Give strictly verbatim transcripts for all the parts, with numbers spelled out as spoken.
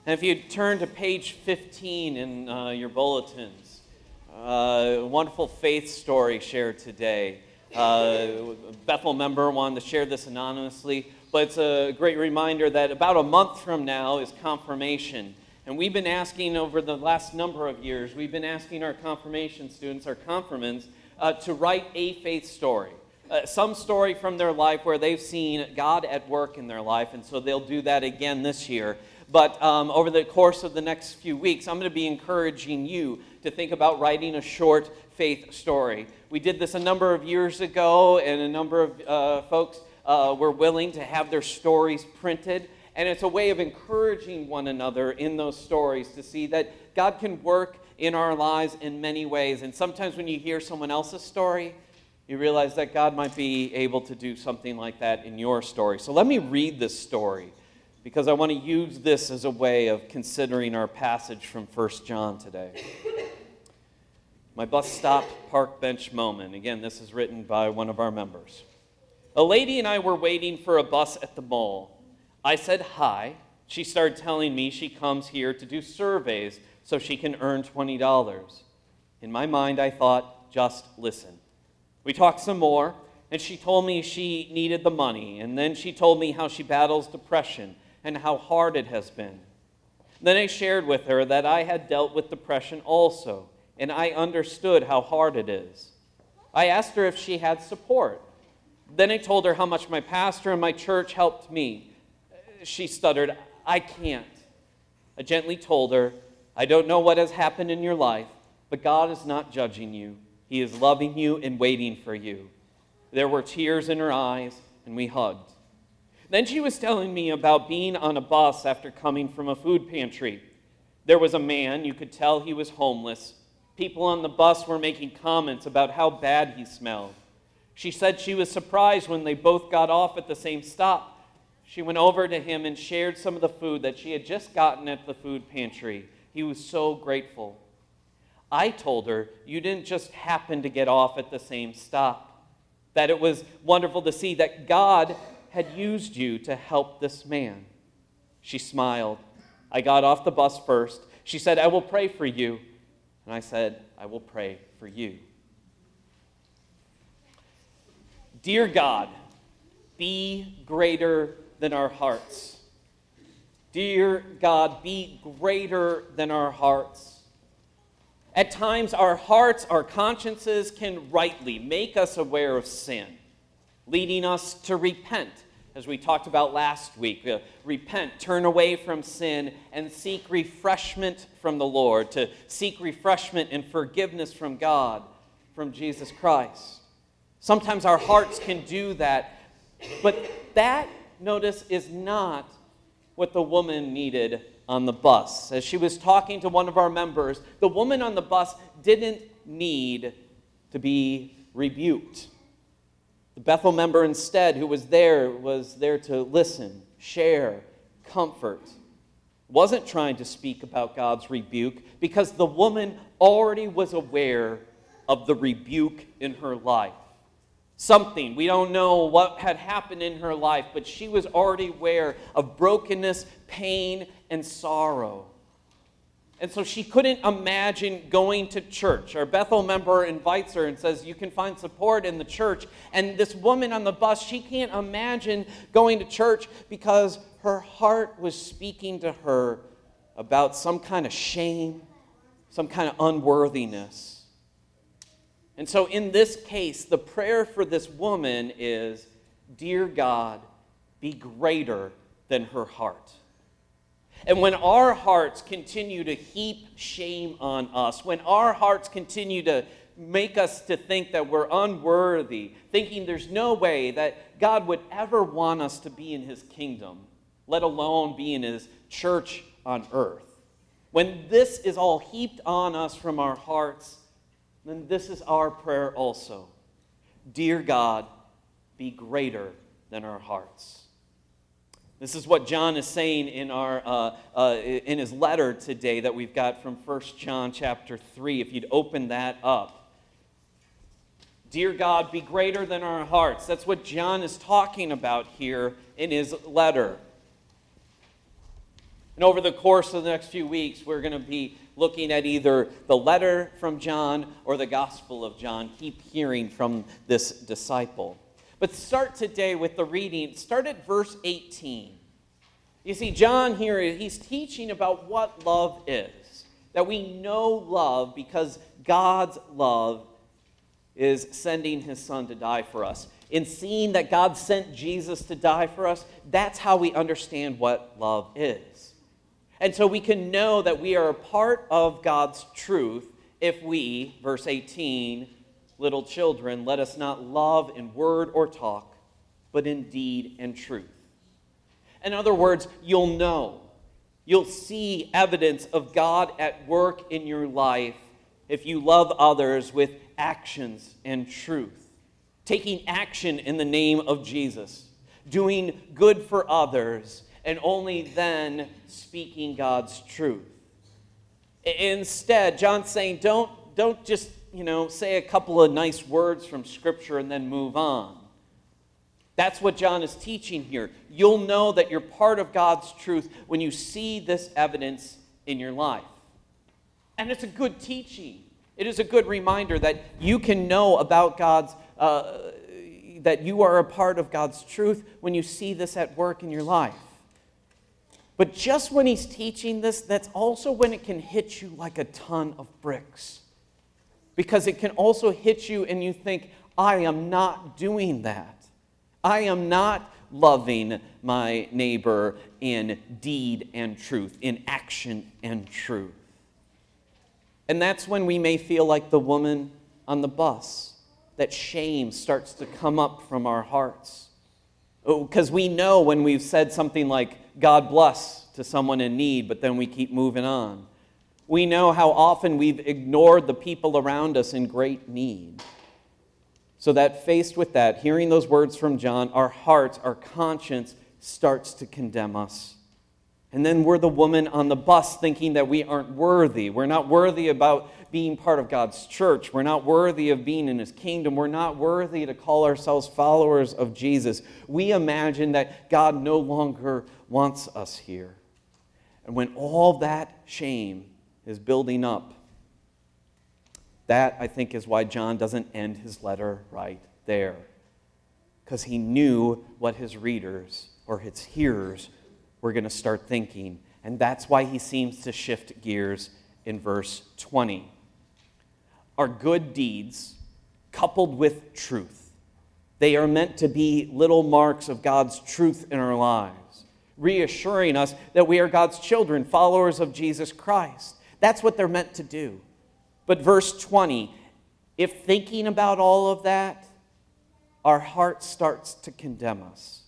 And if you turn to page fifteen in uh, your bulletins, uh, a wonderful faith story shared today. Uh, Bethel member wanted to share this anonymously, but it's a great reminder that about a month from now is confirmation. And we've been asking over the last number of years, we've been asking our confirmation students, our confirmands, uh, to write a faith story. Uh, some story from their life where they've seen God at work in their life, and so they'll do that again this year. But um, over the course of the next few weeks, I'm going to be encouraging you to think about writing a short faith story. We did this a number of years ago, and a number of uh, folks uh, were willing to have their stories printed. And it's a way of encouraging one another in those stories to see that God can work in our lives in many ways. And sometimes when you hear someone else's story, you realize that God might be able to do something like that in your story. So let me read this story, because I want to use this as a way of considering our passage from First John today. My bus stop park bench moment. Again, this is written by one of our members. A lady and I were waiting for a bus at the mall. I said hi. She started telling me she comes here to do surveys so she can earn twenty dollars. In my mind, I thought, just listen. We talked some more, and she told me she needed the money, and then she told me how she battles depression and how hard it has been. Then I shared with her that I had dealt with depression also, and I understood how hard it is. I asked her if she had support. Then I told her how much my pastor and my church helped me. She stuttered, I can't. I gently told her, I don't know what has happened in your life, but God is not judging you. He is loving you and waiting for you. There were tears in her eyes, and we hugged. Then she was telling me about being on a bus after coming from a food pantry. There was a man, you could tell he was homeless. People on the bus were making comments about how bad he smelled. She said she was surprised when they both got off at the same stop. She went over to him and shared some of the food that she had just gotten at the food pantry. He was so grateful. I told her you didn't just happen to get off at the same stop, that it was wonderful to see that God had used you to help this man. She smiled. I got off the bus first. She said, I will pray for you. And I said, I will pray for you. Dear God, be greater than our hearts. Dear God, be greater than our hearts. At times, our hearts, our consciences can rightly make us aware of sin, leading us to repent, as we talked about last week. Uh, repent, turn away from sin, and seek refreshment from the Lord, to seek refreshment and forgiveness from God, from Jesus Christ. Sometimes our hearts can do that, but that, notice, is not what the woman needed on the bus. As she was talking to one of our members, the woman on the bus didn't need to be rebuked. The Bethel member instead, who was there, was there to listen, share, comfort. Wasn't trying to speak about God's rebuke, because the woman already was aware of the rebuke in her life. Something, we don't know what had happened in her life, but she was already aware of brokenness, pain, and sorrow. And so she couldn't imagine going to church. Our Bethel member invites her and says, you can find support in the church. And this woman on the bus, she can't imagine going to church because her heart was speaking to her about some kind of shame, some kind of unworthiness. And so in this case, the prayer for this woman is, Dear God, be greater than her heart. And when our hearts continue to heap shame on us, when our hearts continue to make us to think that we're unworthy, thinking there's no way that God would ever want us to be in his kingdom, let alone be in his church on earth, when this is all heaped on us from our hearts, then this is our prayer also. Dear God, be greater than our hearts. This is what John is saying in our uh, uh, in his letter today that we've got from First John chapter three. If you'd open that up. Dear God, be greater than our hearts. That's what John is talking about here in his letter. And over the course of the next few weeks, we're going to be looking at either the letter from John or the Gospel of John. Keep hearing from this disciple. But start today with the reading. Start at verse eighteen. You see, John here, he's teaching about what love is. That we know love because God's love is sending his son to die for us. In seeing that God sent Jesus to die for us, that's how we understand what love is. And so we can know that we are a part of God's truth if we, verse eighteen, little children, let us not love in word or talk, but in deed and truth. In other words, you'll know, you'll see evidence of God at work in your life if you love others with actions and truth. Taking action in the name of Jesus, doing good for others, and only then speaking God's truth. Instead, John's saying, don't, don't just, you know, say a couple of nice words from Scripture and then move on. That's what John is teaching here. You'll know that you're part of God's truth when you see this evidence in your life. And it's a good teaching. It is a good reminder that you can know about God's, uh, that you are a part of God's truth when you see this at work in your life. But just when he's teaching this, that's also when it can hit you like a ton of bricks. Because it can also hit you and you think, I am not doing that. I am not loving my neighbor in deed and truth, in action and truth. And that's when we may feel like the woman on the bus, that shame starts to come up from our hearts. Because we know when we've said something like, God bless to someone in need, but then we keep moving on. We know how often we've ignored the people around us in great need. So that faced with that, hearing those words from John, our hearts, our conscience starts to condemn us. And then we're the woman on the bus thinking that we aren't worthy. We're not worthy about being part of God's church. We're not worthy of being in his kingdom. We're not worthy to call ourselves followers of Jesus. We imagine that God no longer wants us here. And when all that shame is building up, that, I think, is why John doesn't end his letter right there. Because he knew what his readers or his hearers were going to start thinking. And that's why he seems to shift gears in verse twenty. Our good deeds, coupled with truth, they are meant to be little marks of God's truth in our lives, reassuring us that we are God's children, followers of Jesus Christ. That's what they're meant to do. But verse twenty, if thinking about all of that, our heart starts to condemn us,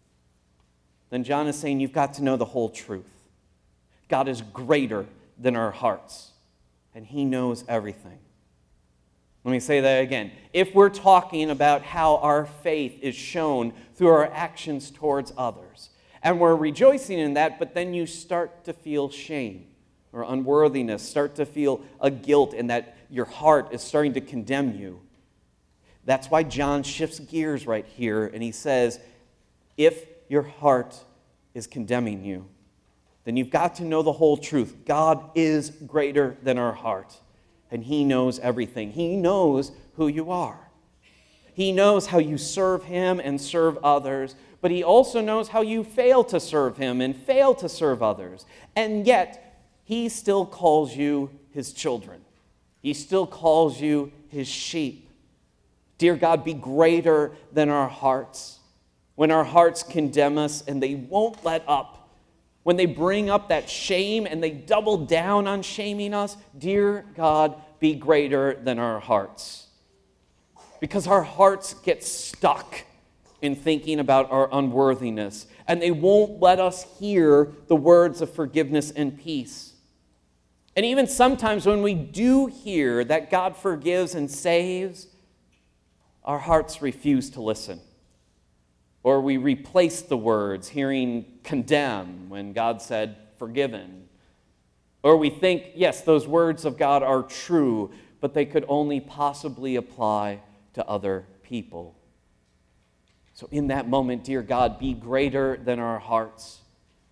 then John is saying you've got to know the whole truth. God is greater than our hearts, and he knows everything. Let me say that again. If we're talking about how our faith is shown through our actions towards others, and we're rejoicing in that, but then you start to feel shame or unworthiness, start to feel a guilt, and that your heart is starting to condemn you. That's why John shifts gears right here, and he says, if your heart is condemning you, then you've got to know the whole truth. God is greater than our heart, and he knows everything. He knows who you are. He knows how you serve him and serve others, but he also knows how you fail to serve him and fail to serve others. And yet, he still calls you his children. He still calls you his sheep. Dear God, be greater than our hearts. When our hearts condemn us and they won't let up, when they bring up that shame and they double down on shaming us, dear God, be greater than our hearts. Because our hearts get stuck in thinking about our unworthiness, and they won't let us hear the words of forgiveness and peace. And even sometimes when we do hear that God forgives and saves, our hearts refuse to listen. Or we replace the words, hearing condemn when God said forgiven. Or we think, yes, those words of God are true, but they could only possibly apply to other people. So in that moment, dear God, be greater than our hearts.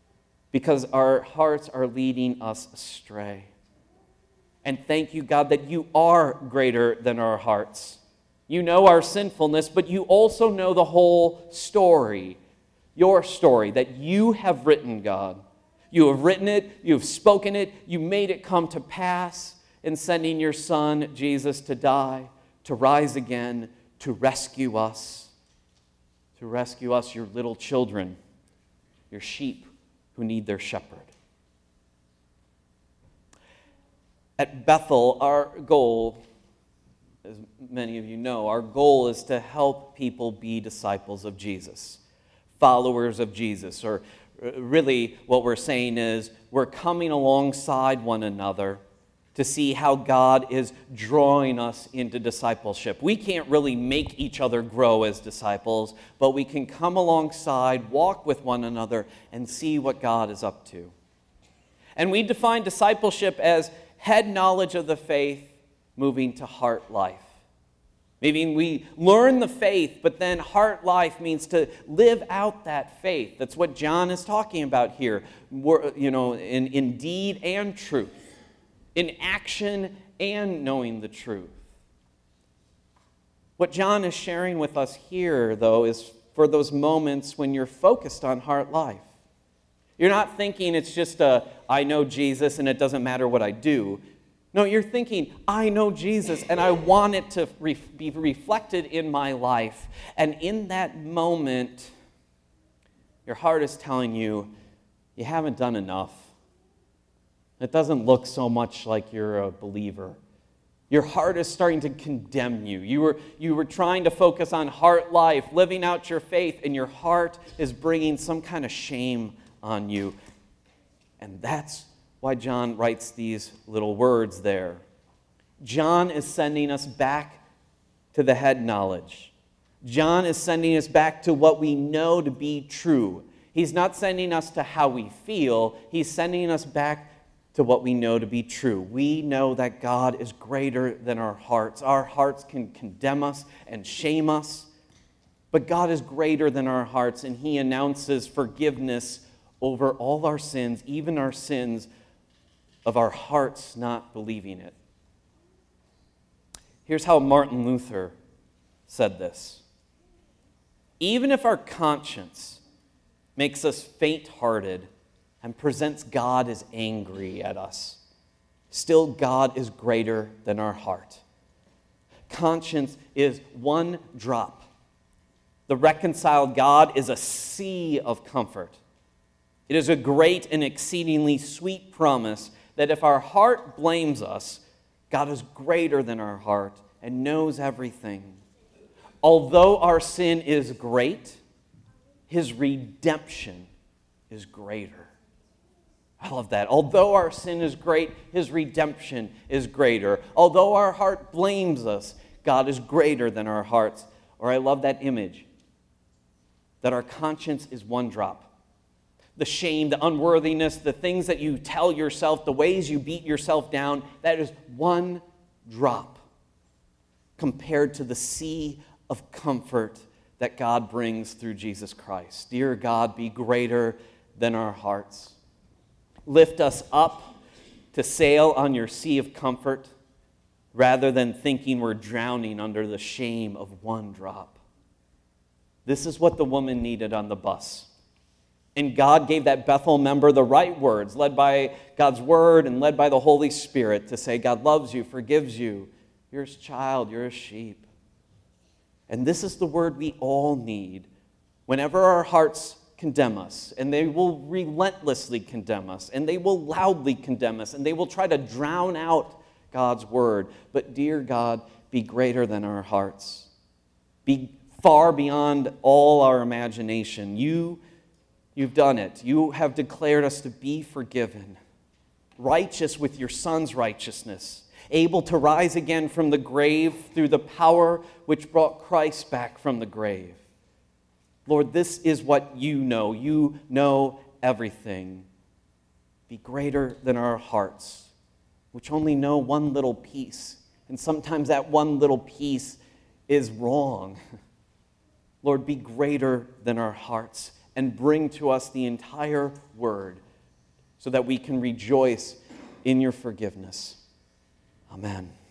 because our hearts are leading us astray. And thank you, God, that you are greater than our hearts. You know our sinfulness, but you also know the whole story, your story that you have written, God. You have written it, you have spoken it, you made it come to pass in sending your Son, Jesus, to die, to rise again, to rescue us, to rescue us, your little children, your sheep who need their shepherd. At Bethel, our goal, as many of you know, our goal is to help people be disciples of Jesus, followers of Jesus, or really what we're saying is we're coming alongside one another to see how God is drawing us into discipleship. We can't really make each other grow as disciples, but we can come alongside, walk with one another, and see what God is up to. And we define discipleship as head knowledge of the faith moving to heart life. Meaning we learn the faith, but then heart life means to live out that faith. That's what John is talking about here. We're, you know, in, in deed and truth. In action and knowing the truth. What John is sharing with us here, though, is for those moments when you're focused on heart life. You're not thinking it's just a, I know Jesus and it doesn't matter what I do. No, you're thinking, I know Jesus and I want it to re- be reflected in my life. And in that moment, your heart is telling you, you haven't done enough. It doesn't look so much like you're a believer. Your heart is starting to condemn you. You were, you were trying to focus on heart life, living out your faith, and your heart is bringing some kind of shame on you. And that's why John writes these little words there. John is sending us back to the head knowledge. John is sending us back to what we know to be true. He's not sending us to how we feel. He's sending us back to what we know to be true. We know that God is greater than our hearts. Our hearts can condemn us and shame us, but God is greater than our hearts, and He announces forgiveness over all our sins, even our sins of our hearts not believing it. Here's how Martin Luther said this. Even if our conscience makes us faint-hearted and presents God as angry at us, still God is greater than our heart. Conscience is one drop. The reconciled God is a sea of comfort. It is a great and exceedingly sweet promise that if our heart blames us, God is greater than our heart and knows everything. Although our sin is great, His redemption is greater. I love that. Although our sin is great, His redemption is greater. Although our heart blames us, God is greater than our hearts. Or I love that image, that our conscience is one drop. The shame, the unworthiness, the things that you tell yourself, the ways you beat yourself down, that is one drop compared to the sea of comfort that God brings through Jesus Christ. Dear God, be greater than our hearts. Lift us up to sail on your sea of comfort rather than thinking we're drowning under the shame of one drop. This is what the woman needed on the bus. And God gave that Bethel member the right words, led by God's word and led by the Holy Spirit, to say, God loves you, forgives you. You're His child, you're His sheep. And this is the word we all need whenever our hearts condemn us. And they will relentlessly condemn us. And they will loudly condemn us. And they will try to drown out God's word. But dear God, be greater than our hearts. Be far beyond all our imagination. You You've done it. You have declared us to be forgiven, righteous with your Son's righteousness, able to rise again from the grave through the power which brought Christ back from the grave. Lord, this is what you know. You know everything. Be greater than our hearts, which only know one little piece. And sometimes that one little piece is wrong. Lord, be greater than our hearts and bring to us the entire word so that we can rejoice in your forgiveness. Amen.